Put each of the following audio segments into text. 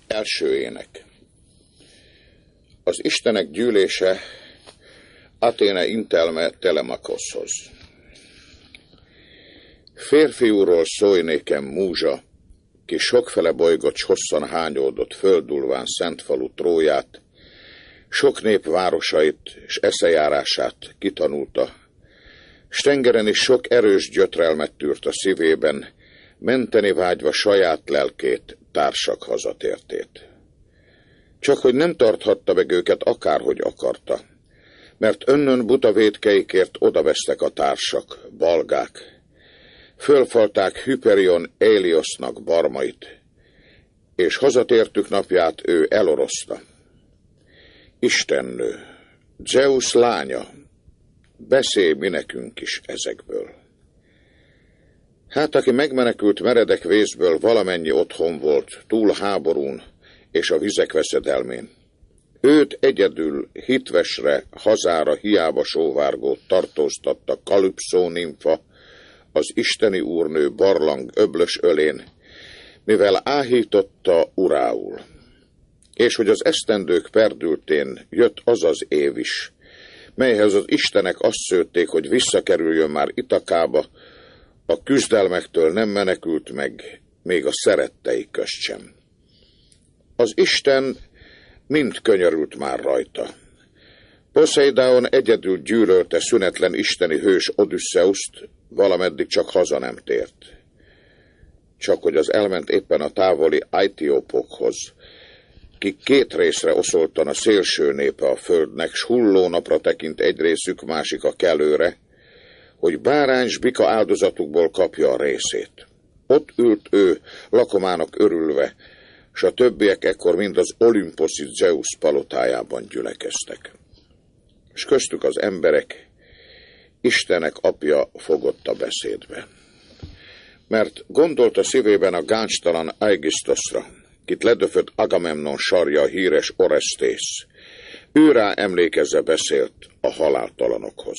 Első ének. Az istenek gyűlése Athéne intelme Telemakoszhoz. Férfiúról szólj nékem múzsa, ki sokfele bolygott, s hosszan hányódott földulván szent falu Tróját, sok nép városait és eszejárását kitanulta, s tengeren is sok erős gyötrelmet tűrt a szívében, menteni vágyva saját lelkét, társak hazatértét. Csak hogy nem tarthatta meg őket akárhogy akarta, mert önnön buta vétkeikért odavesztek a társak, balgák. Fölfalták Hyperion Éliosznak barmait, és hazatértük napját ő eloroszta. Istennő, Zeus lánya, beszélj mi nekünk is ezekből. Hát, aki megmenekült meredek vészből, valamennyi otthon volt, túl háborún és a vizek veszedelmén. Őt egyedül hitvesre, hazára hiába sóvárgót tartóztatta Kalypszó nimfa, az isteni úrnő barlang öblös ölén, mivel áhította urául. És hogy az esztendők perdültén jött az az év is, melyhez az istenek azt szőtték, hogy visszakerüljön már Itakába, a küzdelmektől nem menekült meg, még a szerettei közt sem. Az Isten mind könyörült már rajta. Poszeidaon egyedül gyűlölte szünetlen isteni hős Odüsszeuszt, valameddig csak haza nem tért. Csak hogy az elment éppen a távoli Aitiópokhoz, kik két részre oszoltan a szélső népe a földnek, s hulló napra tekint egy részük, másik a kelőre, hogy bárány s bika áldozatukból kapja a részét. Ott ült ő, lakomának örülve, s a többiek ekkor mind az olimposzi Zeus palotájában gyülekeztek. S köztük az emberek, Istenek apja fogott a beszédbe. Mert gondolt a szívében a gáncstalan Aigisztoszra, kit ledöfött Agamemnon sarja, a híres Oresztész. Őrá emlékezve beszélt a haláltalanokhoz.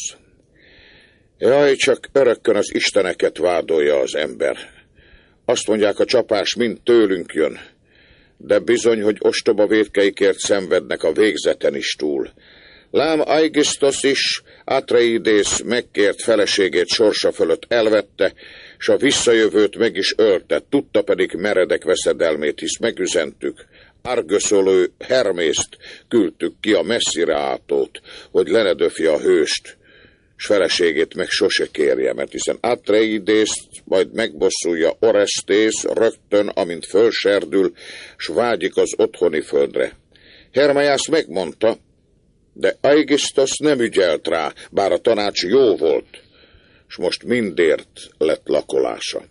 Jaj, csak örökkön az isteneket vádolja az ember. Azt mondják, a csapás mind tőlünk jön, de bizony, hogy ostoba vétkeikért szenvednek a végzeten is túl. Lám Aigisztosz is Atreidész megkért feleségét sorsa fölött elvette, s a visszajövőt meg is ölte, tudta pedig meredek veszedelmét, hisz megüzentük. Argöszölő Hermészt küldtük ki, a messzire átót, hogy lenedöfje a hőst, s feleségét meg sose kérje, mert hiszen Atreidészt majd megbosszulja Oresztész rögtön, amint fölserdül, s vágyik az otthoni földre. Hermeiász megmondta, de Aigisztosz nem ügyelt rá, bár a tanács jó volt, s most mindért lett lakolása.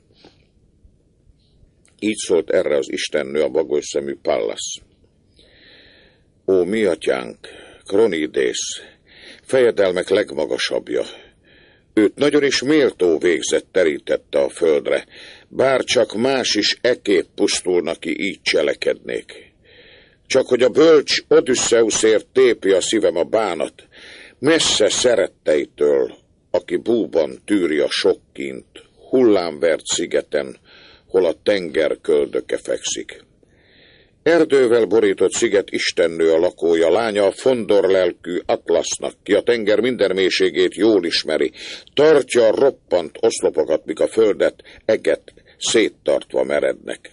Így szólt erre az istennő, a bagolyszemű Pallas. Ó, mi atyánk, Kronidész, fejedelmek legmagasabbja, őt nagyon is méltó végzet terítette a földre, bár csak más is ekképp pusztulna ki, így cselekednék. Csak hogy a bölcs Odüsszeuszért tépi a szívem a bánat, messze szeretteitől, aki búban tűri a sok kint, hullámvert szigeten, hol a tenger köldöke fekszik. Erdővel borított sziget istennő a lakója, lánya a fondor lelkű Atlasznak, ki a tenger minden mélységét jól ismeri, tartja a roppant oszlopokat, míg a földet eget széttartva merednek.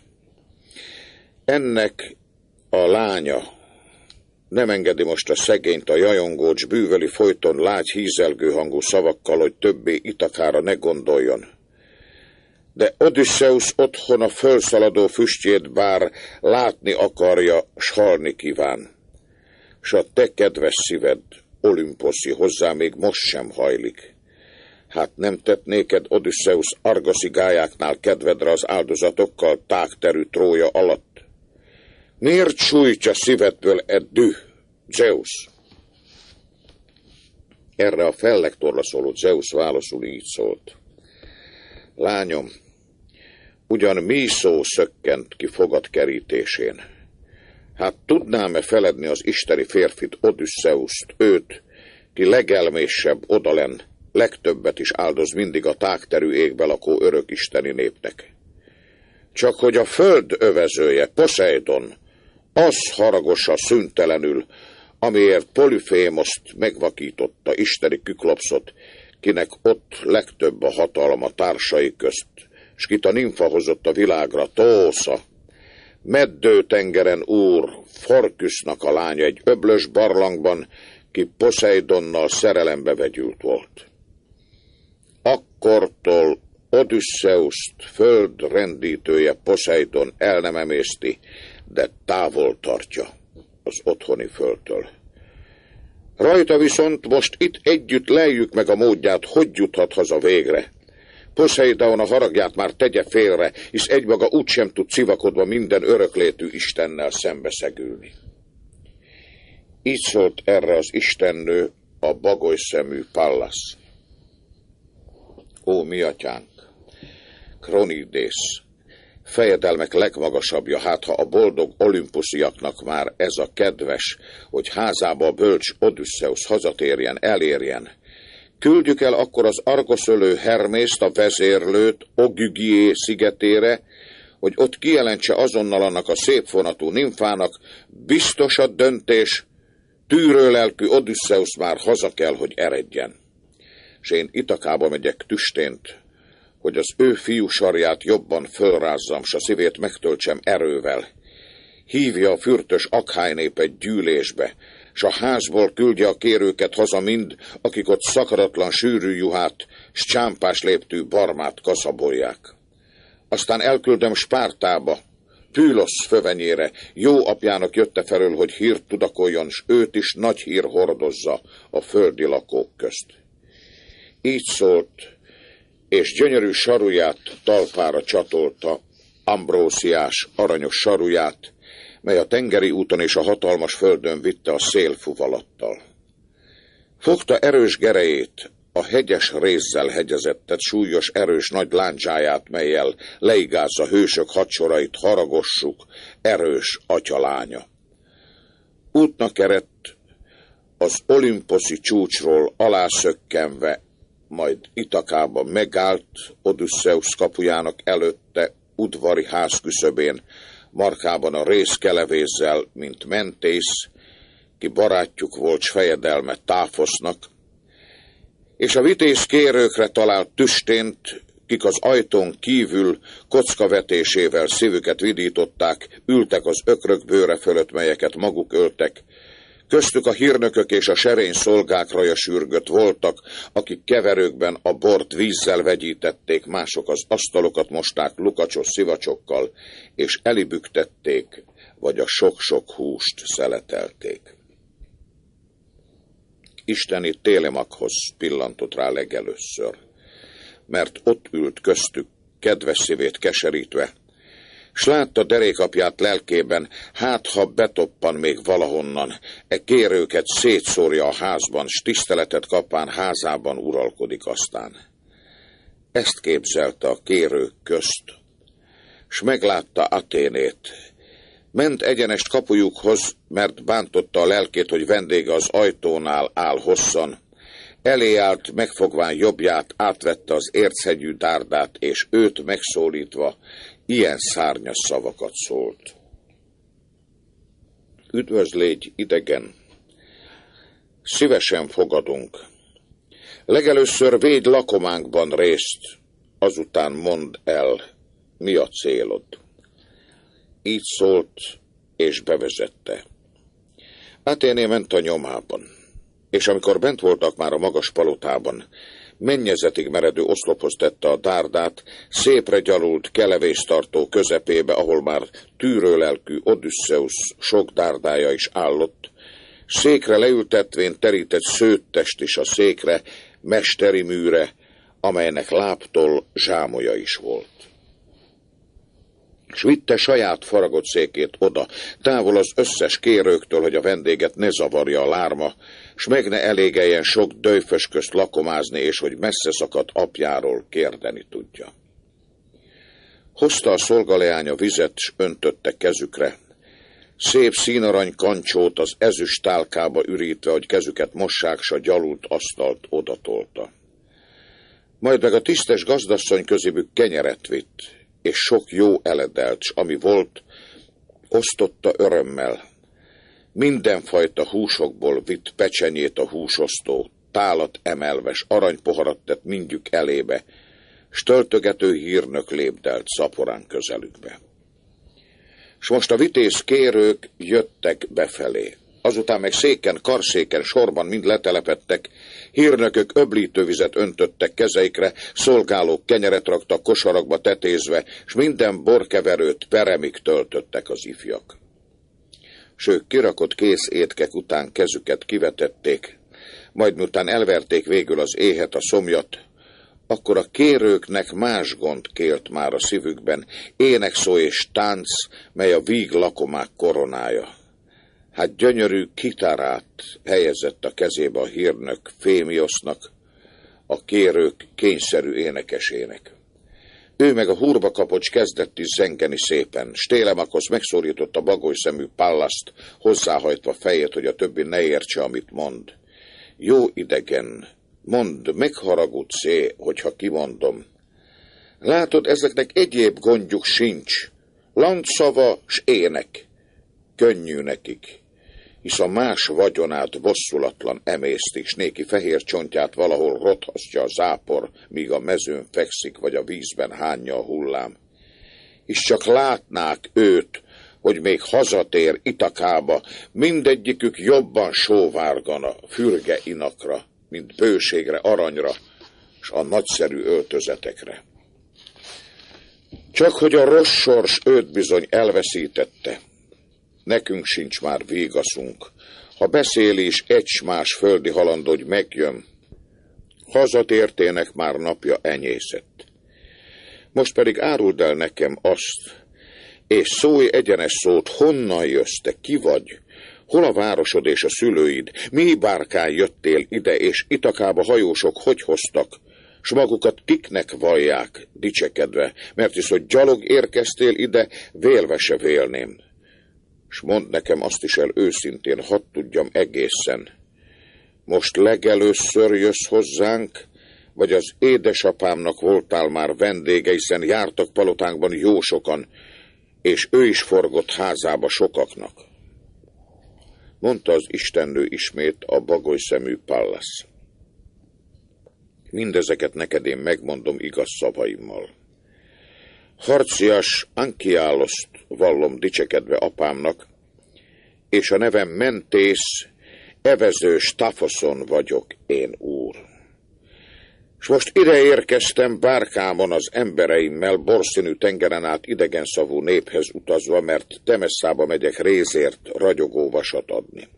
Ennek a lánya nem engedi most a szegényt, a jajongót, s bűvöli folyton lágy hízelgő hangú szavakkal, hogy többé Itakára ne gondoljon. De Odüsszeusz otthon a fölszaladó füstjét bár látni akarja, s halni kíván. S a te kedves szíved, olimposzi, hozzá még most sem hajlik. Hát nem tett néked Odüsszeusz argoszi gályáknál kedvedre az áldozatokkal tágterű Trója alatt? Miért sújtja szívedből düh, Zeus? Erre a fellektorla szóló Zeus válaszul így szólt. Lányom, ugyan mi szó szökkent ki fogad kerítésén? Hát tudnám-e feledni az isteni férfit, Odüsszeuszt, őt, ki legelmésebb odalen, legtöbbet is áldoz mindig a tágterű égbe lakó örök isteni népnek? Csak hogy a föld övezője, Poseidon, Az haragosa szüntelenül, amiért Polyphémoszt megvakította isteni Küklopszot, kinek ott legtöbb a hatalma társai közt, s kit a nimfa hozott a világra, Tósza, Meddő-tengeren úr, Forküsznak a lánya egy öblös barlangban, ki Poszeidonnal szerelembe vegyült volt. Akkortól Odüsszeuszt földrendítője Poszeidon el nem emészti, de távol tartja az otthoni földtől. Rajta viszont most itt együtt lejjük meg a módját, hogy juthat haza végre. Poszeidon a haragját már tegye félre, hisz egymaga úgysem tud civakodva minden öröklétű istennel szembeszegülni. Így szólt erre az istennő, a bagolyszemű Pallas. Ó, mi atyánk, Kronidész, fejedelmek legmagasabbja, hát ha a boldog olimpusziaknak már ez a kedves, hogy házába a bölcs Odüsszeusz hazatérjen, elérjen. Küldjük el akkor az argoszölő Hermészt, a vezérlőt Ogügié szigetére, hogy ott kijelentse azonnal annak a szépfonatú nimfának, biztos a döntés, tűrőlelkű Odüsszeusz már haza kell, hogy eredjen. S én Itakába megyek tüstént, hogy az ő fiú sarját jobban fölrázzam, s a szívét megtöltsem erővel. Hívja a fürtös Akháj népet gyűlésbe, s a házból küldje a kérőket haza mind, akik ott szakaratlan sűrű juhát, s csámpás léptű barmát kaszabolják. Aztán elküldöm Spártába, Pülosz fövenyére, jó apjának jötte felől, hogy hírt tudakoljon, s őt is nagy hír hordozza a földi lakók közt. Így szólt, és gyönyörű saruját talpára csatolta, ambrósziás, aranyos saruját, mely a tengeri úton és a hatalmas földön vitte a szél fuvalattal. Fogta erős gerejét, a hegyes rézzel hegyezettet, súlyos, erős nagy láncsáját, mellyel leigázza hősök hadsorait, haragossuk, erős atyalánya. Útnak eredt, az olimposzi csúcsról alászökkenve, majd Itakába megállt Odüsszeusz kapujának előtte, udvari ház küszöbén, markában a rézkelevézzel, mint Mentész, ki barátjuk volt, s fejedelme Táfosznak, és a vitéz kérőkre talált tüstént, kik az ajtón kívül kockavetésével szívüket vidították, ültek az ökrök bőre fölött, melyeket maguk öltek. Köztük a hírnökök és a serény szolgák rajasürgött voltak, akik keverőkben a bort vízzel vegyítették, mások az asztalokat mosták lukacsos szivacsokkal, és elibüktették, vagy a sok-sok húst szeletelték. Isteni Télemakhoz pillantott rá legelőször, mert ott ült köztük, kedves szívét keserítve, s látta derékapját lelkében, hát ha betoppan még valahonnan, kérőket szétszórja a házban, s tiszteletet kapán házában uralkodik aztán. Ezt képzelte a kérők közt, s meglátta Athénét. Ment egyenest kapujukhoz, mert bántotta a lelkét, hogy vendége az ajtónál áll hosszan. Elé állt, megfogván jobbját, átvette az érchegyű dárdát, és őt megszólítva ilyen szárnyas szavakat szólt. Üdvözlégy, idegen! Szívesen fogadunk. Legelőször védj lakománkban részt, azután mondd el, mi a célod. Így szólt, és bevezette. Athéné ment a nyomában, és amikor bent voltak már a magas palotában, mennyezetig meredő oszlophoz tette a dárdát, szépre gyalult kelevésztartó közepébe, ahol már tűrőlelkű Odüsszeusz sok dárdája is állott, székre leültetvén terített szőttest is a székre, mesteri műre, amelynek lábtól zsámolya is volt. S vitte saját faragott székét oda, távol az összes kérőktől, hogy a vendéget ne zavarja a lárma, s meg ne elégeljen sok döjfös közt lakomázni, és hogy messze szakadt apjáról kérdeni tudja. Hozta a szolgaleánya vizet, s öntötte kezükre. Szép színarany kancsót az ezüst tálkába ürítve, hogy kezüket mossák, s a gyalult asztalt odatolta. Majd meg a tisztes gazdasszony közébük kenyeret vitt, és sok jó eledelt, s ami volt, Osztotta örömmel. Mindenfajta húsokból vitt pecsenyét a húsosztó, tálat emelve, s aranypoharat tett mindjük elébe, s töltögető hírnök lépdelt szaporán közelükbe. S most a vitéz kérők jöttek befelé. Azután meg széken, karszéken, sorban mind letelepedtek, hírnökök öblítővizet öntöttek kezeikre, szolgálók kenyeret raktak kosarakba tetézve, s minden borkeverőt peremig töltöttek az ifjak. S ők kirakott kész étkek után kezüket kivetették, majd miután elverték végül az éhet, a szomjat, akkor a kérőknek más gond kélt már a szívükben, énekszó és tánc, mely a víg lakomák koronája. Hát gyönyörű kitárát helyezett a kezébe a hírnök Fémiosznak, a kérők kényszerű énekesének. Ő meg a hurba kapocs kezdett is zengeni szépen, s Télemakhoz megszólította bagolyszemű Pallaszt, hozzáhajtva fejét, hogy a többi ne értse, amit mond. Jó idegen, mondd, megharagudsz-e, hogyha kimondom. Látod, ezeknek egyéb gondjuk sincs, lancszava s ének, könnyű nekik, hisz a más vagyonát bosszulatlan emésztik, s néki fehér csontját valahol rothasztja a zápor, míg a mezőn fekszik, vagy a vízben hányja a hullám. És csak látnák őt, hogy még hazatér Itakába, mindegyikük jobban sóvárgana, fürge inakra, mint bőségre, aranyra, s a nagyszerű öltözetekre. Csak hogy a rossz sors őt bizony elveszítette. Nekünk sincs már végaszunk. Ha beszél is egy s más földi halandó, hogy megjön, hazatértének már napja enyészett. Most pedig áruld el nekem azt, és szólj egyenes szót, honnan jössz, te ki vagy? Hol a városod és a szülőid? Mi bárkán jöttél ide, és Itakába hajósok hogy hoztak? S magukat kiknek vallják, dicsekedve, mert hisz, hogy gyalog érkeztél ide, vélve se vélném. S mondd nekem azt is el őszintén, hadd tudjam egészen. Most legelőször jössz hozzánk, vagy az édesapámnak voltál már vendége, hiszen jártak palotánkban jó sokan, és ő is forgott házába sokaknak. Mondta az istennő ismét a bagolyszemű Pallas. Mindezeket neked én megmondom igaz szavaimmal. Harcias Ankiáloszt vallom dicsekedve apámnak, és a nevem Mentész, evező Stafoszon vagyok én, úr. S most ide érkeztem bárkámon az embereimmel, borszínű tengeren át idegenszavú néphez utazva, mert Temesszába megyek rézért ragyogó vasat adni.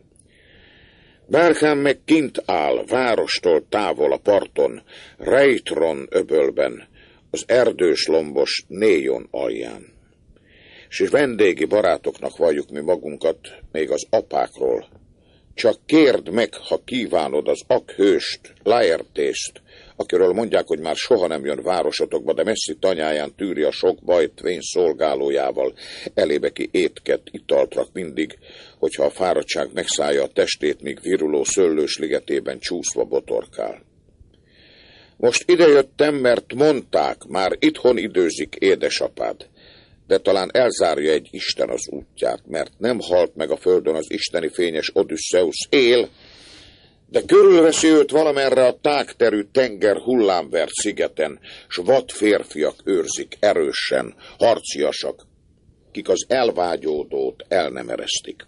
Bárkám meg kint áll, várostól távol a parton, Reitron öbölben, az erdős lombos Néjon alján. És vendégi barátoknak valljuk mi magunkat, még az apákról. Csak kérd meg, ha kívánod, az akhőst, Laertést, akiről mondják, hogy már soha nem jön városotokba, de messzi tanyáján tűri a sok bajt vén szolgálójával, elébe ki étket, italt rak mindig, hogyha a fáradtság megszállja a testét, míg viruló szőlős ligetében csúszva botorkál. Most idejöttem, mert mondták, már itthon időzik édesapád, de talán elzárja egy Isten az útját, mert nem halt meg a földön az isteni fényes Odüsszeusz, él, de körülveszi őt valamerre a tágterű tenger hullámvert szigeten, s vad férfiak őrzik erősen, harciasak, kik az elvágyódót el nem eresztik.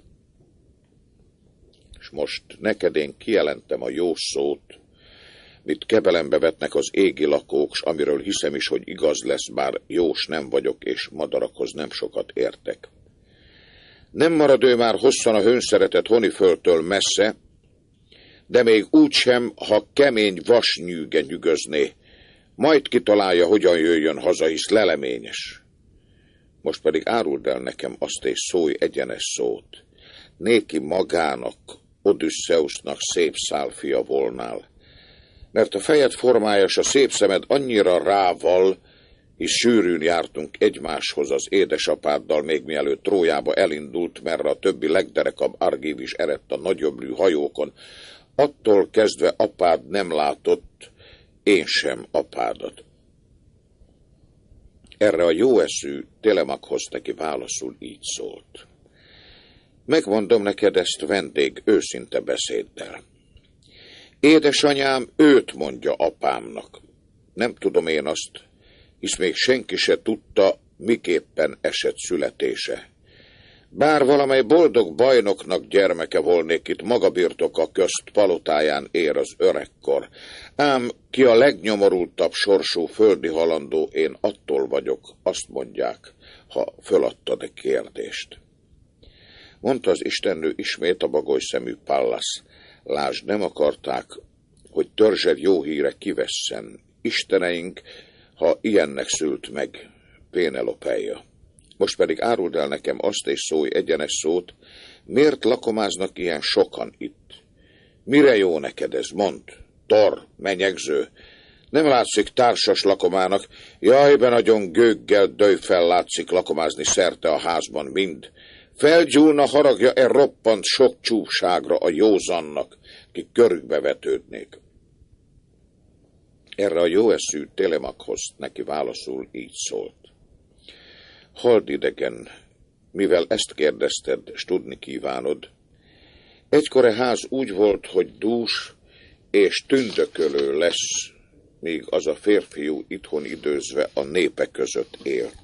És most neked én kijelentem a jó szót, mit kebelembe vetnek az égi lakók, s amiről hiszem is, hogy igaz lesz, bár jós nem vagyok, és madarakhoz nem sokat értek. Nem marad ő már hosszan a hőnszeretett Honiföldtől messze, de még úgysem, ha kemény vasnyűge nyűgözné, majd kitalálja, hogyan jöjjön haza, hisz leleményes. Most pedig áruld el nekem azt, és szólj egyenes szót. Néki magának, Odüsszeusznak szép szálfia volnál, mert a fejed formája s a szép szemed annyira rával, hisz sűrűn jártunk egymáshoz az édesapáddal, még mielőtt Trójába elindult, merre a többi legderekabb argív is eredt a nagyöblű hajókon. Attól kezdve apád nem látott, én sem apádat. Erre a jóeszű Télemakhoz neki válaszul így szólt. Megmondom neked ezt vendég őszinte beszéddel. Édesanyám őt mondja apámnak. Nem tudom én azt, hisz még senki se tudta, miképpen esett születése. Bár valamely boldog bajnoknak gyermeke volnék, itt magabirtoka közt palotáján ér az öregkor. Ám ki a legnyomorultabb sorsú földi halandó, én attól vagyok, azt mondják, ha föladtad a kérdést. Mondta az istennő ismét a bagolyszemű Pallas. Lásd, nem akarták, hogy törzsed jó híre kivesszen. Isteneink, ha ilyennek szült meg, Pénelopeia. Most pedig áruld el nekem azt, és szólj egyenes szót, miért lakomáznak ilyen sokan itt? Mire jó neked ez, mondd? Tor, menyegző. Nem látszik társas lakomának, jaj, be nagyon gőggel döjfel látszik lakomázni szerte a házban mind. Felgyúlna haragja roppant sok csúfságra a józannak, ki körükbe vetődnék. Erre a jó eszű Télemakhoz neki válaszul így szólt. Halld idegen, mivel ezt kérdezted, s tudni kívánod, egykor a ház úgy volt, hogy dús és tündökölő lesz, míg az a férfiú itthon időzve a népe között élt.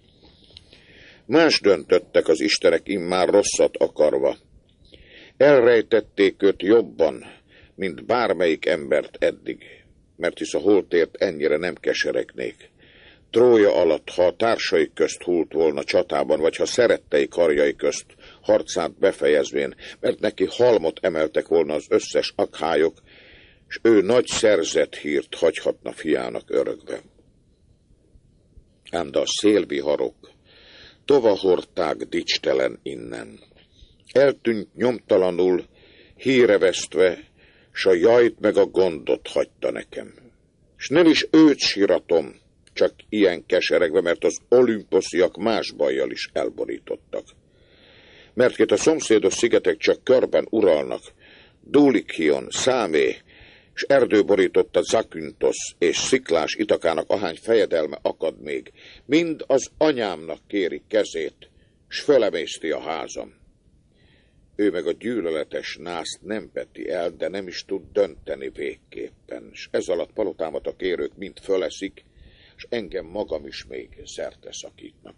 Más döntöttek az istenek immár rosszat akarva. Elrejtették őt jobban, mint bármelyik embert eddig, mert hisz a holtért ennyire nem keseregnék. Trója alatt, ha a társai közt hult volna csatában, vagy ha szerettei karjai közt harcát befejezvén, mert neki halmot emeltek volna az összes akhályok, s ő nagy szerzett hírt hagyhatna fiának örökbe. Ám de a szélviharok tovahorták dicstelen innen. Eltűnt nyomtalanul, hírevesztve, s a jajt meg a gondot hagyta nekem. S nem is őt síratom, csak ilyen keseregve, mert az olimposziak más bajjal is elborítottak. Mert két a szomszédos szigetek csak körben uralnak, Dulikion, Számé, s erdőborította Zakynthos és Sziklás Itakának ahány fejedelme akad még, mind az anyámnak kéri kezét, s fölemészti a házam. Ő meg a gyűlöletes nászt nem veti el, de nem is tud dönteni végképpen, s ez alatt palotámat a kérők mind föleszik, s engem magam is még szerte szakítnak.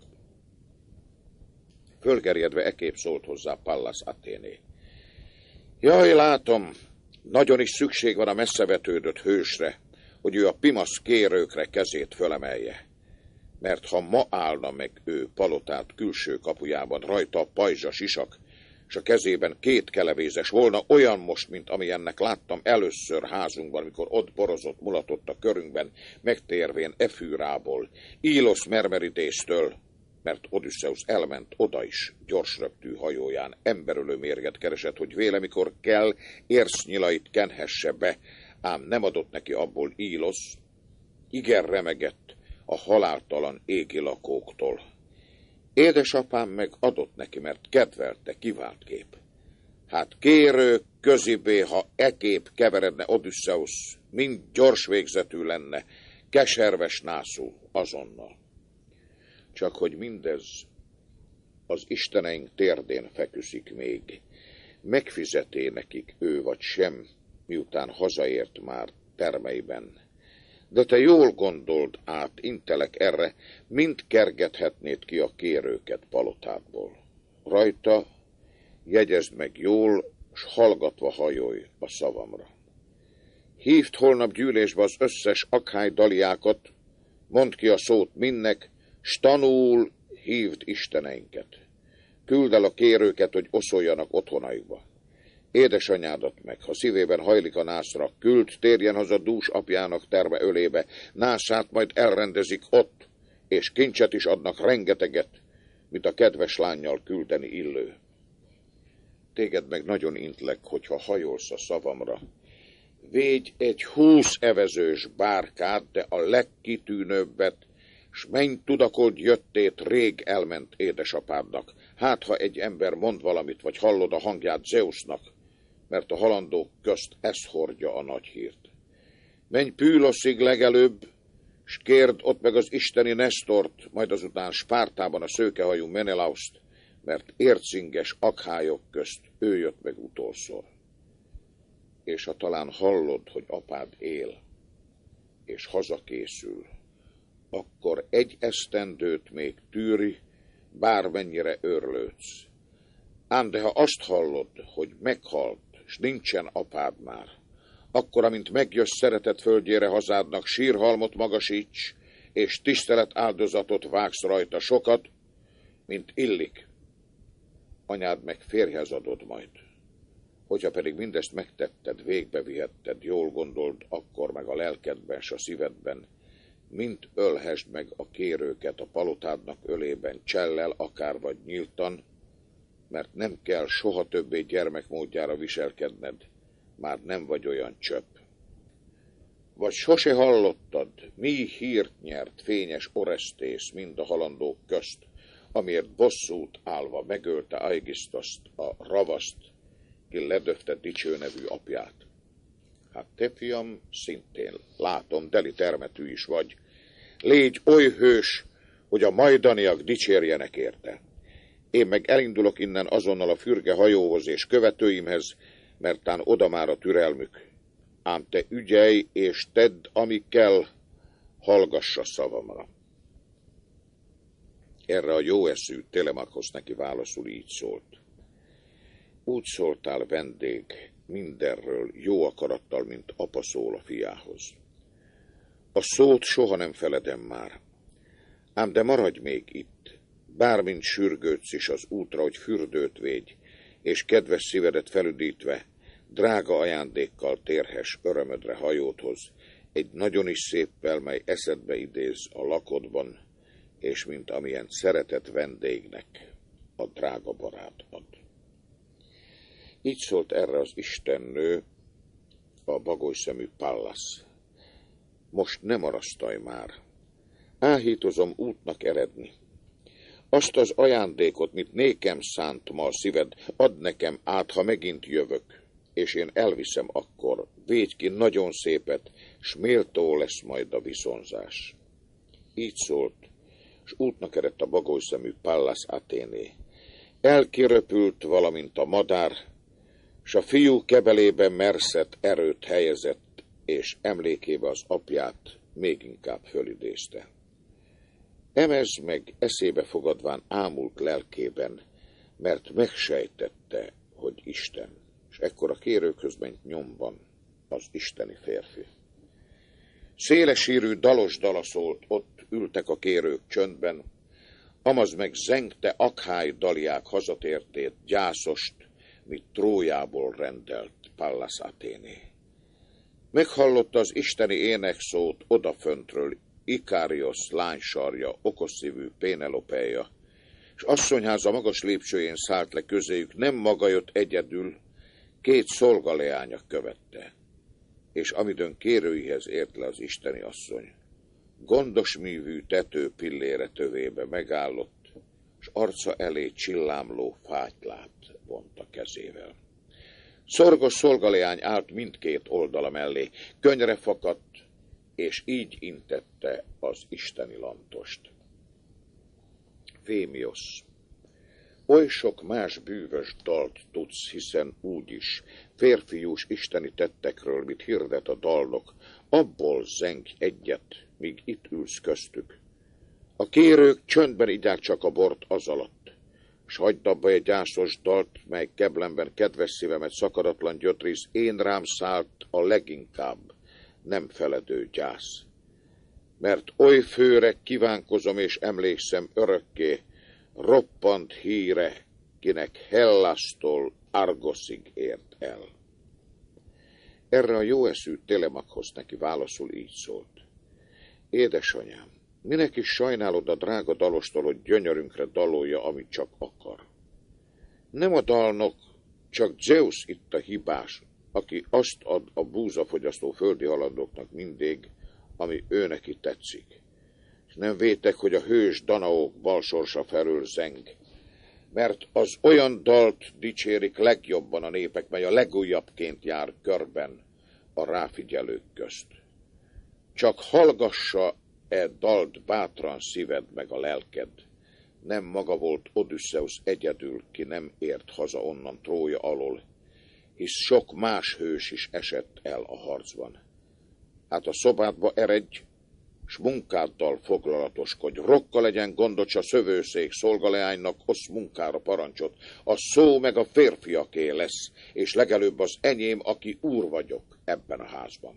Fölgerjedve ekép szólt hozzá Pallas Athéné. Jaj, látom, nagyon is szükség van a messzevetődött hősre, hogy ő a pimasz kérőkre kezét fölemelje. Mert ha ma állna meg ő palotát külső kapujában, rajta a pajzsa sisak, s a kezében 2 kelevézes volna, olyan most, mint amilyennek láttam először házunkban, mikor ott borozott mulatott a körünkben, megtérvén Efűrából, Ílosz Mermeritésztől, mert Odüsszeusz elment oda is, gyorsröptű hajóján, emberölő mérget keresett, hogy véle, mikor kell, érsznyilait kenhesse be, ám nem adott neki abból Ílosz, igen remegett a haláltalan égi lakóktól. Édesapám meg adott neki, mert kedvelte, kivált kép. Hát kérő közibé, ha ekép keveredne Odüsszeusz, mind gyors végzetű lenne, keserves nászul azonnal. Csak hogy mindez az isteneink térdén feküszik még, megfizeté nekik ő vagy sem, miután hazaért már termeiben. De te jól gondold át, intelek erre, mind kergethetnéd ki a kérőket palotádból. Rajta jegyezd meg jól, s hallgatva hajolj a szavamra. Hívd holnap gyűlésbe az összes akhály daliákat, mondd ki a szót mindnek, s tanul hívd isteneinket. Küld el a kérőket, hogy oszoljanak otthonaikba. Édesanyádat meg, ha szívében hajlik a nászra, küld, térjen haza dús apjának terme ölébe, nászát majd elrendezik ott, és kincset is adnak rengeteget, mint a kedves lánnyal küldeni illő. Téged meg nagyon intlek, hogyha hajolsz a szavamra. Védj egy 20 evezős bárkát, de a legkitűnőbbet, s menj tudakold jöttét, rég elment édesapádnak. Hát, ha egy ember mond valamit, vagy hallod a hangját Zeusnak, mert a halandók közt ez hordja a nagy hírt. Menj Püloszig legelőbb, s kérd ott meg az isteni Nesztort, majd azután Spártában a szőkehajú Menelauszt, mert ércinges akhályok közt ő jött meg utolszor. És ha talán hallod, hogy apád él, és hazakészül, akkor egy esztendőt még tűri, bármennyire őrlődsz. Ám de ha azt hallod, hogy meghalt, s nincsen apád már, akkor, amint megjössz szeretet földjére hazádnak, sírhalmot magasíts, és tisztelet áldozatot vágsz rajta sokat, mint illik. Anyád meg férjhez adod majd. Hogyha pedig mindezt megtetted, végbevihetted, jól gondold, akkor meg a lelkedben s a szívedben, mint ölhesd meg a kérőket a palotádnak ölében, csellel akár vagy nyíltan, mert nem kell soha többé gyermekmódjára viselkedned, már nem vagy olyan csöpp. Vagy sose hallottad, mi hírt nyert fényes Oresztész mind a halandók közt, amiért bosszút állva megölte Aigisztoszt, a ravaszt, ki ledöfte dicső nevű apját. Hát te, fiam, szintén látom, deli termetű is vagy. Légy oly hős, hogy a majdaniak dicsérjenek érte. Én meg elindulok innen azonnal a fürge hajóhoz és követőimhez, mert tán oda már a türelmük. Ám te ügyelj és tedd, ami kell, hallgass a szavamra. Erre a jó eszű Telemakhosz neki válaszul így szólt. Úgy szóltál, vendég, mindenről jó akarattal, mint apa szól a fiához. A szót soha nem feledem már. Ám de maradj még itt, bármint sürgődsz is az útra, hogy fürdőt védj, és kedves szívedet felüdítve, drága ajándékkal térhess örömödre hajódhoz, egy nagyon is széppel, mely eszedbe idéz a lakodban, és mint amilyen szeretett vendégnek a drága barát ad. Így szólt erre az istennő, a bagolyszemű Pallas. Most nem marasztalj már. Áhítozom útnak eredni. Azt az ajándékot, mit nékem szánt ma a szíved, add nekem át, ha megint jövök, és én elviszem akkor. Védj ki nagyon szépet, s méltó lesz majd a viszonzás. Így szólt, s útnak eredt a bagolyszemű Pallas Athéné. Elkiröpült, valamint a madár, s a fiú kebelében merszett erőt helyezett, és emlékébe az apját még inkább fölidézte. Emez meg eszébe fogadván ámult lelkében, mert megsejtette, hogy Isten, és ekkor a kérőkhöz ment nyomban az isteni férfi. Szélesírű dalos dala szólt, ott ültek a kérők csöndben, amaz meg zengte akhály daliák hazatértét, gyászost, mit Trójából rendelt Pallas Athéné. Meghallotta az isteni énekszót odaföntről Ikários lánysarja, okosszívű Pénelopeja, és asszonyháza magas lépcsőjén szállt le közéjük, nem maga jött egyedül, két szolgaleánya követte, és amidőn kérőihez ért le az isteni asszony, gondos mívű tető pillére tövébe megállott, s arca elé csillámló fátylát vont a kezével. Szorgos szolgaleány állt mindkét oldala mellé, könnyre fakadt, és így intette az isteni lantost. Fémiosz, oly sok más bűvös dalt tudsz, hiszen úgyis férfiús isteni tettekről, mit hirdet a dalnok, abból zengj egyet, míg itt ülsz köztük. A kérők csöndben igyák csak a bort az alatt, s hagyd abba egy gyászos dalt, mely keblemben kedves szívemet szakadatlan gyötriz, én rám szállt a leginkább nem feledő gyász. Mert oly főre kívánkozom és emlékszem örökké, roppant híre, kinek Hellasztól Argoszig ért el. Erre a jóeszű Telemakhosz neki válaszul így szólt. Édesanyám, minek is sajnálod a drága dalostól, hogy gyönyörünkre dalolja, amit csak akar? Nem a dalnok, csak Zeus itt a hibás, aki azt ad a búzafogyasztó földi halandóknak mindig, ami ő neki tetszik. És nem vétek, hogy a hős Danaók balsorsa felől zeng, mert az olyan dalt dicsérik legjobban a népek, mely a legújabbként jár körben a ráfigyelők közt. Csak hallgassa dalt bátran szíved meg a lelked, Nem maga volt Odüsszeusz egyedül, ki nem ért haza onnan Trója alól, hisz sok más hős is esett el a harcban. Hát a szobádba eredj, s munkáddal foglalatoskodj, rokka legyen gondot, s a szövőszék szolgaleánynak osz munkára parancsot, a szó meg a férfiaké lesz, és legelőbb az enyém, aki úr vagyok ebben a házban.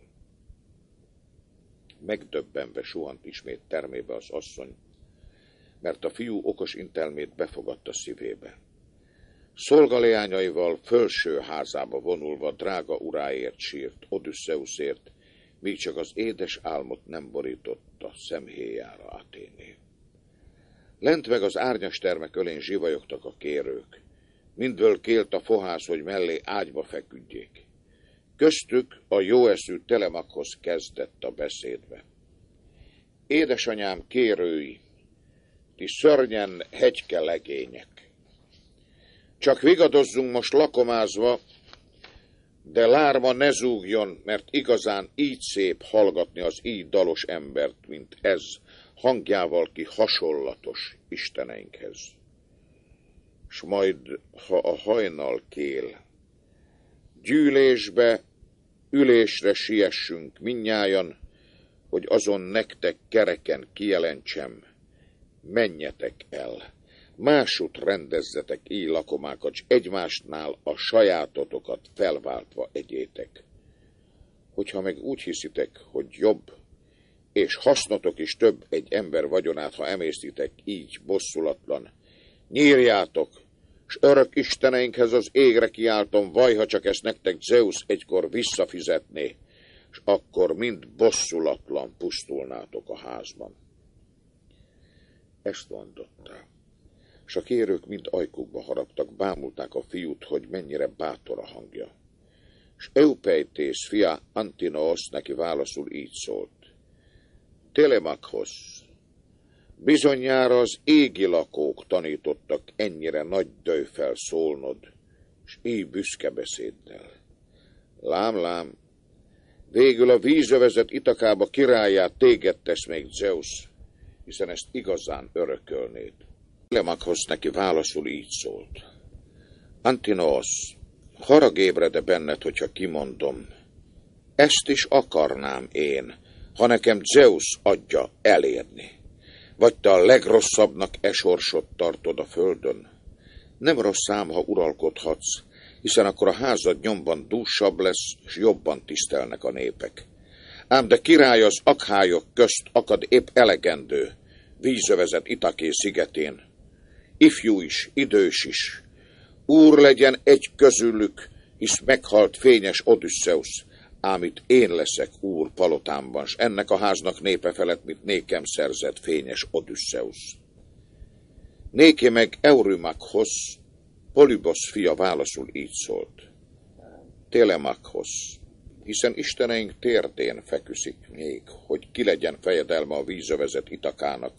Megdöbbenve suhant ismét termébe az asszony, mert a fiú okos intelmét befogadta szívébe. Szolgaleányaival fölső házába vonulva drága uráért sírt, Odüsszeuszért, míg csak az édes álmot nem borította szemhéjára Athéné. Lent meg az árnyas termek ölén zsivajogtak a kérők. Mindből kélt a fohász, hogy mellé ágyba feküdjék. Köztük a jóeszű Telemakhoz kezdett a beszédbe. Édesanyám kérői, ti szörnyen hegyke legények. Csak vigadozzunk most lakomázva, de lárma ne zúgjon, mert igazán így szép hallgatni az így dalos embert, mint ez, hangjával ki hasonlatos isteneinkhez. S majd, ha a hajnal kél, gyűlésbe, ülésre siessünk mindnyájan, hogy azon nektek kereken kijelentsem, menjetek el. Másút rendezzetek így lakomákat, s egymásnál a sajátotokat felváltva egyétek. Hogyha meg úgy hiszitek, hogy jobb, és hasznotok is több egy ember vagyonát, ha emésztitek így bosszulatlan, nyírjátok, s örök isteneinkhez az égre kiáltom, vaj, ha csak ezt nektek Zeusz egykor visszafizetné, s akkor mind bosszulatlan pusztulnátok a házban. Ezt mondotta. S a kérők mind ajkukba haraptak, bámulták a fiút, hogy mennyire bátor a hangja. S Eupeitész fia Antinoos neki válaszul így szólt. Telemakhoz, bizonyára az égi lakók tanítottak ennyire nagy dőffel szólnod, s így büszke beszéddel. Lám, lám, végül a vízövezet Itakába királyát téged tesz még Zeusz, hiszen ezt igazán örökölnéd. Telemakhoz neki válaszul így szólt. Antinoos, harag ébrede benned, hogyha kimondom. Ezt is akarnám én, ha nekem Zeusz adja elérni. Vagy te a legrosszabbnak sorsot tartod a földön. Nem rossz szám, ha uralkodhatsz, hiszen akkor a házad nyomban dúsabb lesz, s jobban tisztelnek a népek. Ám de király az akhályok közt akad épp elegendő, vízövezet Itaké szigetén. Ifjú is, idős is. Úr legyen egy közülük, hisz meghalt fényes Odüsszeusz, ám itt én leszek úr palotámban, s ennek a háznak népe felett, mint nékem szerzett fényes Odüsszeusz. Néki meg Eurymakhoz, Polybosz fia válaszul így szólt. Telemakhoz, hiszen isteneink térdén feküszik még, hogy ki legyen fejedelme a vízövezet Itakának.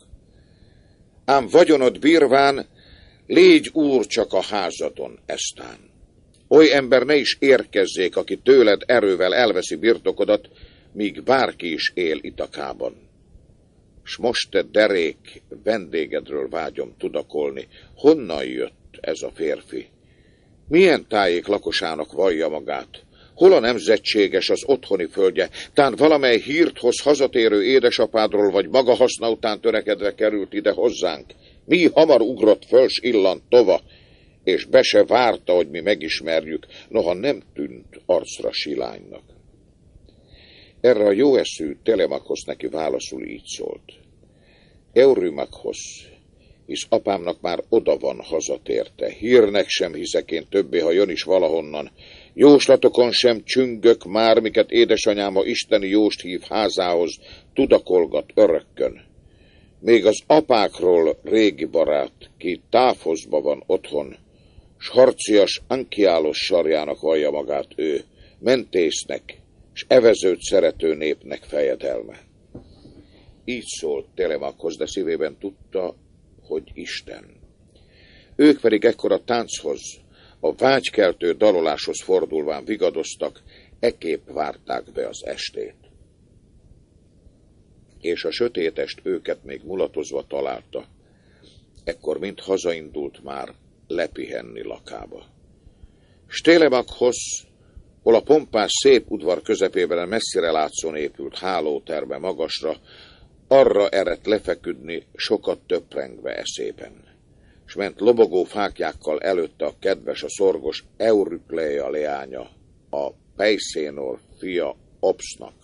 Ám vagyonod bírván, légy úr csak a házadon eztán. Oly ember ne is érkezzék, aki tőled erővel elveszi birtokodat, míg bárki is él Itakában. S most te derék vendégedről vágyom tudakolni, honnan jött ez a férfi? Milyen tájék lakosának vallja magát? Hol a nemzetséges az otthoni földje? Tán valamely hírt hoz hazatérő édesapádról, vagy maga haszna után törekedve került ide hozzánk? Mi hamar ugrott föl, s illant tova, és be se várta, hogy mi megismerjük, noha nem tűnt arcra silánynak. Erre a jóeszű Telemakhoz neki válaszul így szólt. Eurymakhoz, hisz apámnak már oda van hazatérte, hírnek sem hiszek én többé, ha jön is valahonnan, jóslatokon sem csüngök már, miket édesanyám a isteni jóst hív házához, tudakolgat örökkön. Még az apákról régi barát, ki Táfoszba van otthon, s harcias Ankiálos sarjának vallja magát ő, mentésznek, s evezőt szerető népnek fejedelme. Így szólt Telemakhoz, de szívében tudta, hogy Isten. Ők pedig ekkor a tánchoz, a vágykeltő daloláshoz fordulván vigadoztak, ekképp várták be az estét. És a sötétest őket még mulatozva találta. ekkor mind hazaindult már lepihenni lakába. S Télemakhoz, hol a pompás szép udvar közepében a messzire látszón épült hálóterme magasra, arra eredt lefeküdni, sokat töprengve eszében. S ment lobogó fáklyákkal előtte a kedves, a szorgos Eurykleia leánya, a Peiszénor fia Opsznak,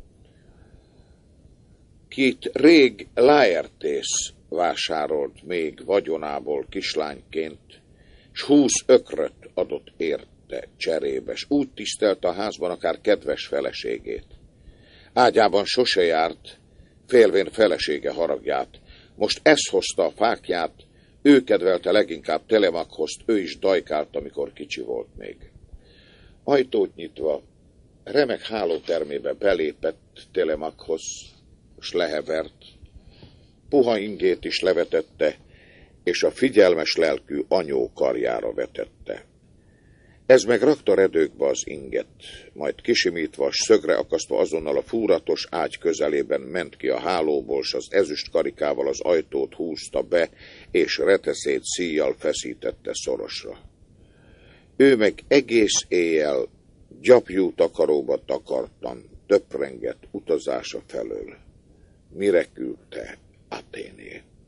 kit rég Laertész vásárolt még vagyonából kislányként, s 20 ökröt adott érte cserébe, s úgy tisztelt a házban akár kedves feleségét. Ágyában sose járt, félvén felesége haragját, most ez hozta a fáklyát, ő kedvelte leginkább Telemakhoz, ő is dajkált, amikor kicsi volt még. Ajtót nyitva, remek hálótermébe belépett Telemakhoz, s lehevert, puha ingét is levetette, és a figyelmes lelkű anyó karjára vetette. Ez meg rakta redőkbe az inget, majd kisimítva, s szögre akasztva azonnal a fúratos ágy közelében ment ki a hálóból, s az ezüst karikával az ajtót húzta be, és reteszét szíjjal feszítette szorosra. Ő meg egész éjjel gyapjú takaróba takartan, töprengett utazása felől. Mire küldte Athénét?